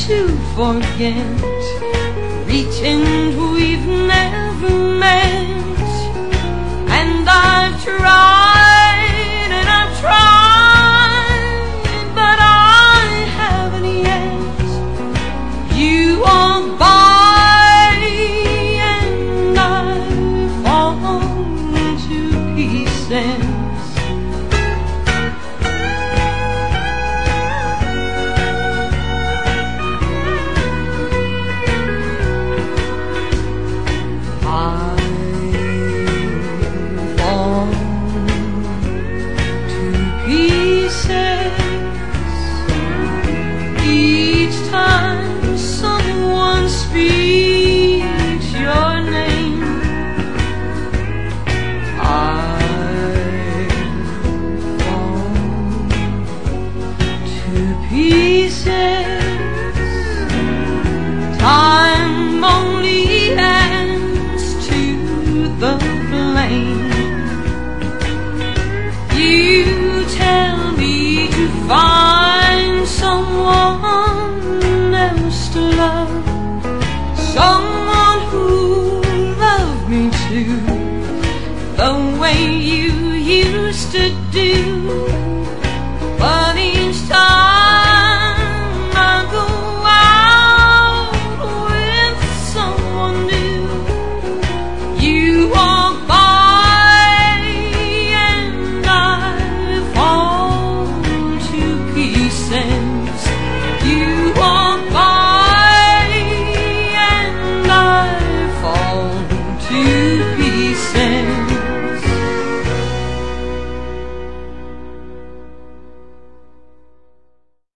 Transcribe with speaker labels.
Speaker 1: to forget, pretend we've never met. And I've tried and I've tried, but I haven't yet. You walk by and I've fallen to pieces. Each time someone speaks your name, I fall to pieces. Time only adds to the blame. You tell me to find someone else to love, someone who'll love me too, the way you used to do.